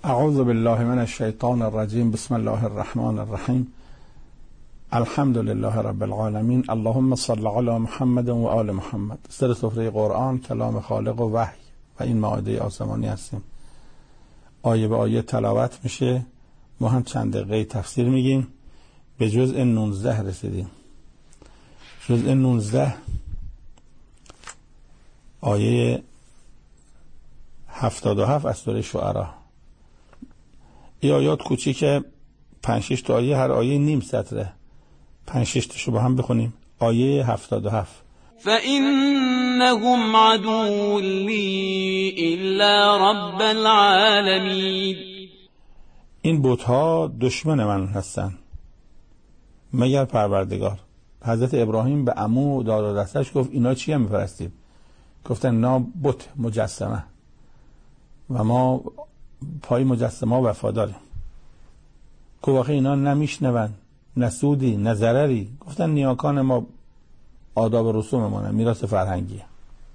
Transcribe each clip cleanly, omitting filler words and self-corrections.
اعوذ بالله من الشیطان الرجیم. بسم الله الرحمن الرحیم. الحمد لله رب العالمین. اللهم صل علی محمد و آل محمد. سر سفره قرآن، کلام خالق و وحی و این مائده آسمانی هستیم. آیه به آیه تلاوت میشه. ما هم چند دقیقه تفسیر میگیم. به جزء 19 رسیدیم. جزء 19 آیه 77 از سوره شعراء. این آیات کوچیکه، 5-6 تا آیه، هر آیه نیم سطره. 5-6 تاشو با هم بخونیم. آیه 77: فَإِنَّهُمْ عَدُوٌّ لِّي إِلَّا رَبَّ الْعَالَمِينَ. این بت‌ها دشمن من هستن مگر پروردگار. حضرت ابراهیم به عمو و داد و دستش گفت اینا چی هم می‌پرستید؟ گفتن اینا بت، مجسمه، و ما پای مجسمه وفاداریم. که واقعا اینا نمیشنون، نه سودی نه ضرری. گفتن نیاکان ما، آداب و رسوم ما، میراث فرهنگیه.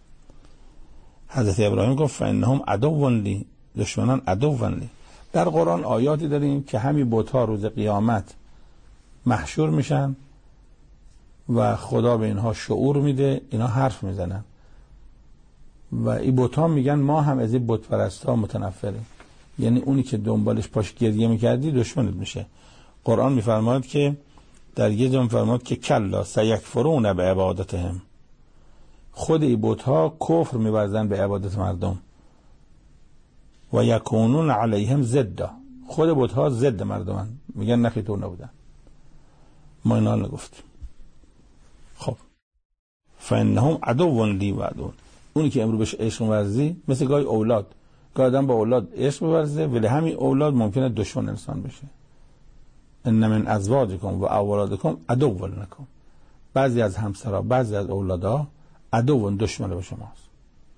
حضرت ابراهیم گفت فانهم عدو لی، دشمنان عدو لی. در قرآن آیاتی داریم که همین بت‌ها روز قیامت محشور میشن و خدا به اینها شعور میده، اینا حرف میزنن و این بت‌ها میگن ما هم از این بت پرستا متنفریم. یعنی اونی که دنبالش پاش گریه میکردی دشمنت میشه. قرآن میفرماید که در یه جا میفرماید که کلا سیکفرون به عبادتهم، خود این بت‌ها کفر می‌ورزن به عبادت مردم. و یکونون علیهم ضد، خود بت‌ها ضد مردمن، میگن نخی تو نبودن، ما اینا نگفتیم. خب فانهم عدو لی و عدو. اونی که امروز بهش عشق ورزی، مثل گاهی اولاد، گاهی آدم با اولاد عشق ورزه ولی همین اولاد ممکنه دشمن انسان بشه. ان من ازواجکم و اولادکم عدو لکم. بعضی از همسرها، بعضی از اولادها عدو، دشمن به شماست.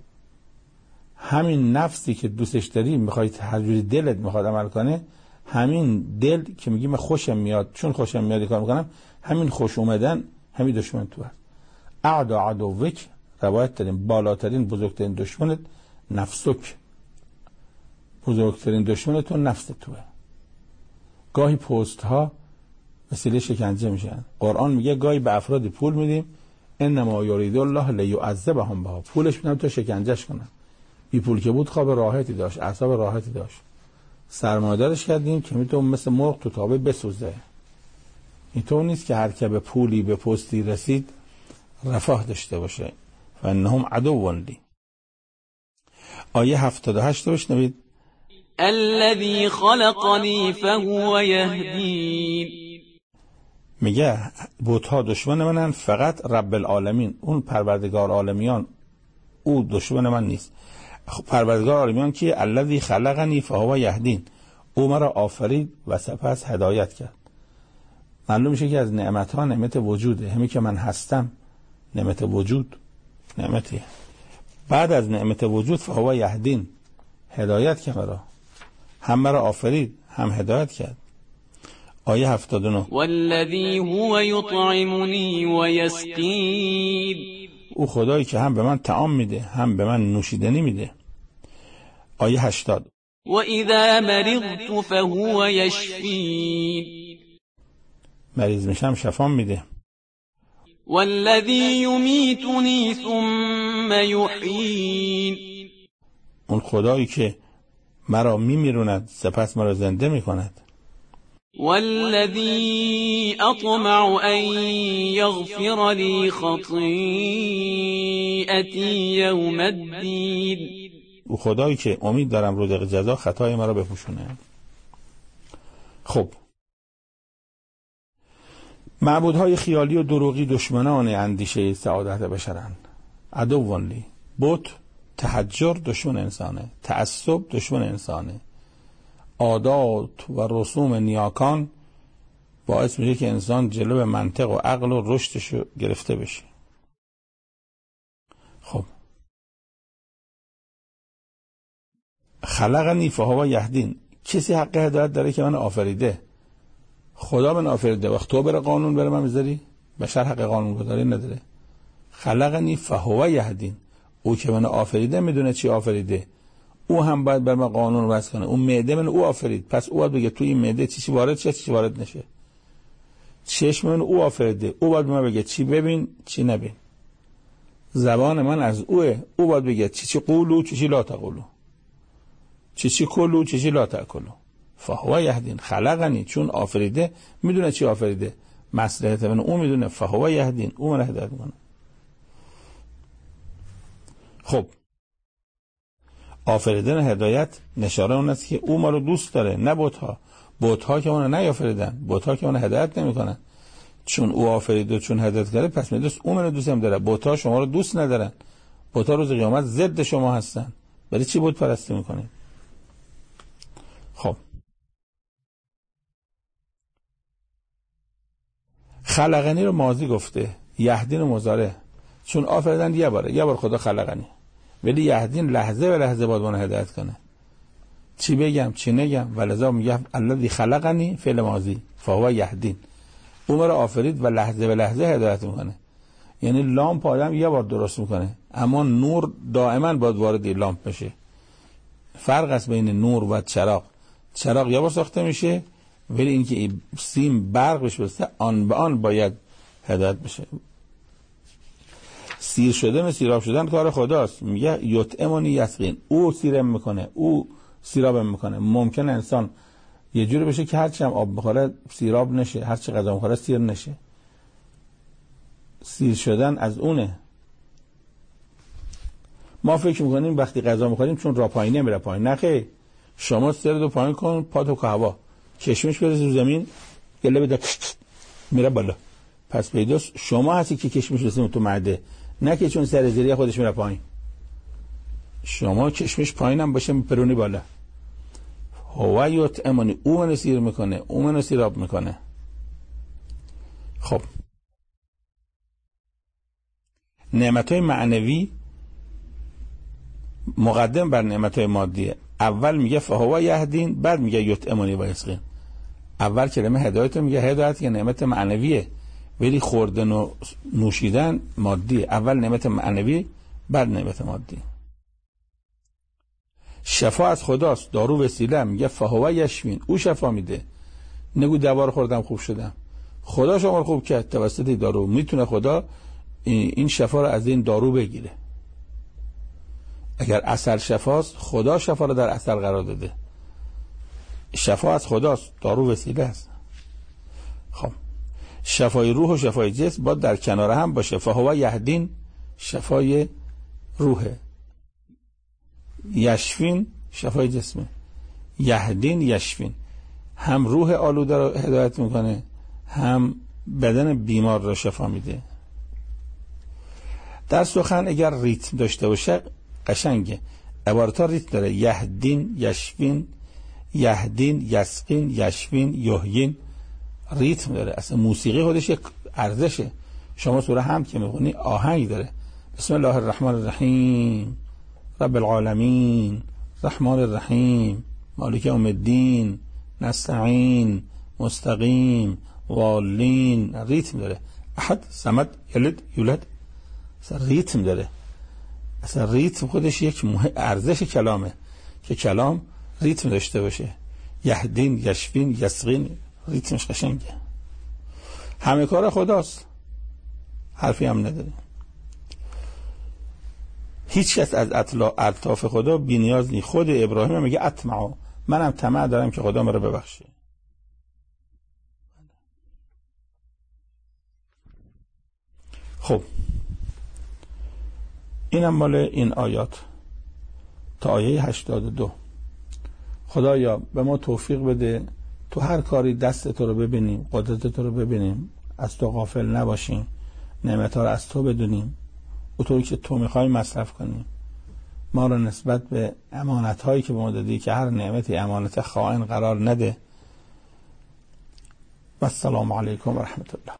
همین نفسی که دوستش داری، میخوای هر جوری دلت میخواد عمل کنه، همین دل که میگی من خوشم میاد، چون خوشم میاد کار میکنم، همین خوش اومدن همین دشمن تو هست. اعدا عدوک، روایت داریم بالاترین بزرگترین دشمنت نفسک، بزرگترین دشمنتون نفس توه. گاهی پست ها وسیله شکنجه میشن. قرآن میگه گاهی به افرادی پول میدیم انما یرید الله لیعذبهم بها، پولش میدم تا شکنجهش کنن. بی پول که بود خواب راحتی داشت، اعصاب راحتی داشت. سرمایه‌دارش کردیم که میتونه مثل مرغ تو تابه بسوزه. اینطور نیست که هر که به پولی، به پستی رسید رفاه داشته باشه. فانهم عدو لی. آیه 78 رو بشنوید. الذي خلقني فهو يهدين. میگه بت‌ها دشمن منن، فقط رب العالمین، اون پروردگار عالمیان، او دشمن من نیست. پروردگار عالمیان که الذی خلقنی فهو یهدین، او مرا آفرید و سپس هدایت کرد. معلوم میشه که از نعمت‌ها نعمت وجوده. همین که من هستم نعمت وجود، نعمتیه. بعد از نعمت وجود فهو یهدین، هدایت کرد مرا، هم مرا آفرید هم هدایت کرد. آیه 79: والذی هو یطعمنی و یسقین. او خدایی که هم به من طعام میده هم به من نوشیدنی میده. آیه 80: و اذا مرضت فهو یشفین. مریض میشم شفام میده. والذی یمیتنی ثم یحیین. اون خدایی که مرا میمیروند سپس مرا زنده میکند. والذی اطمع ان یغفر لی خطیئتی یوم الدین. او خدایی که امید دارم روز جزا خطای مرا بپوشونه. خب معبودهای خیالی و دروغی دشمنان اندیشه سعادت بشرند. عدو لی. بت، تحجر دشمن انسانه، تعصب دشمن انسانه. عادات و رسوم نیاکان باعث میشه که انسان جلو منطق و عقل و رشدش گرفته بشه. خب خلقنی فهو یهدین، کسی حق هدایت داره که من آفریده؟ خدا من آفریده. وقت تو بره قانون بره من بذاری؟ بشر حق قانون گذاری نداره. خلقنی فهو یهدین، او که من آفریده میدونه چی آفریده. او هم باید بر ما قانون وضع کنه. اون معده من او آفرید، پس او باید بگه توی این معده چی وارد شه چی وارد نشه. چشم من او آفریده، او باید به ما بگه چی ببین چی نبین. زبان من از اوه، او باید بگه چی قولو چی لا تقولو، چی کلو چی لا تاکلو. فهو یهدین. خلقنی، چون آفریده میدونه چی آفریده، مصلحت من او میدونه. فهو یهدین، او من هدایت میکنه. خب آفریدن هدایت نشانه اون است که او ما رو دوست داره، نه بت‌ها. بت‌ها که اون رو نیافریدن، بت‌ها که اون رو هدایت نمیکنن. چون او آفرید و چون هدایت کرده پس میدونست اون رو دوست هم داره. بت‌ها شما رو دوست ندارن، بت‌ها روز قیامت ضد شما هستن. برای چی بت پرستی میکنید؟ خب خلقنی رو ماضی گفته، یهدین رو مضارع، چون آفریدن یه بار خدا خلقنی، ولی یهدین لحظه به لحظه باید من هدایت کنه. چی بگم چی نگم، ولذا میگه الذی خلقنی فعل ماضی فهو یهدین. اون رو آفرید و لحظه به لحظه هدایت میکنه. یعنی لامپ آدم یه بار درست میکنه، اما نور دائما باید وارد لامپ بشه. فرق است بین نور و چراغ. چراغ یه بار ساخته میشه، ولی اینکه سیم برق بشه بسته آن به آن باید هدایت بشه. سیر شدن سیراب شدن کار خداست. میگه یطعمنی یسقین، او سیرم میکنه، او سیرابم میکنه. ممکن انسان یه جوری بشه که هرچی هم آب بخوره سیراب نشه، هرچی غذا بخوره سیر نشه. سیر شدن از اونه. ما فکر میکنیم وقتی غذا میخوریم چون را پایین نمیره پایین. نه خیر، شما سر دو پایین کن، پا تو که هوا، کشمش بریز رو زمین، گله بده میره بالا. پس پیداست شما هستی که کشمش رسیم تو معده، نه که چون سر زیری خودش میره پایین. شما کشمش پایین هم باشه میپرونی بالا. هو یطعمنی، او منو سیر میکنه، او منو سیراب میکنه. خب نعمتهای معنوی مقدم بر نعمتهای مادیه. اول میگه فهو یهدین، بعد میگه یطعمنی و یسقین. اول کلمه هدایت میگه هدایت که نعمت معنویه، ولی خوردن و نوشیدن مادیه. اول نعمت معنوی بعد نعمت مادی. شفا از خداست، دارو وسیله. میگه فهو یشفین، او شفا میده. نگو دوار خوردم خوب شدم، خدا شما رو خوب کرد توسط دارو. میتونه خدا این شفا رو از این دارو بگیره. اگر عسل شفاست، خدا شفا رو در عسل قرار داده. شفا از خداست، دارو وسیله است. خب شفای روح و شفای جسم باید در کنار هم باشه. فهو یهدین شفای روحه، یشفین شفای جسمه. یهدین یشفین، هم روح آلوده رو هدایت میکنه، هم بدن بیمار رو شفا میده. در سخن اگر ریتم داشته باشه قشنگه. عبارتها ریتم داره. یهدین یشفین، یهدین یسقین، یشفین یحیین. ریتم داره. اصلا موسیقی خودش یک ارزشه. شما سوره حمد که میخونی آهنگ داره. بسم الله الرحمن الرحیم، رب العالمین، رحمان الرحیم، مالک یوم الدین، نستعین، مستقیم، والین. ریتم داره. احد، صمد، یلد، یولد. اصلا ریتم داره. اصلا ریتم خودش یک ارزش کلامه که کلام ریتم داشته باشه. یهدین یشفین یسقین، ریتمش قشنگه. همه کار خداست، حرفی هم نداره. هیچ کس از اطلاف خدا بی نیاز نیست. خود ابراهیم میگه اطمع، منم طمع دارم که خدا مرا ببخشه. خب اینم مال این آیات تا آیه 82. خدایا به ما توفیق بده تو هر کاری دست تو رو ببینیم، قدرت تو رو ببینیم، از تو غافل نباشیم، نعمت‌ها رو از تو بدونیم، اونطوری که تو میخوای مصرف کنیم. ما رو نسبت به امانت‌هایی که به ما دادی که هر نعمتی امانت خائن قرار نده. و السلام علیکم و رحمت الله.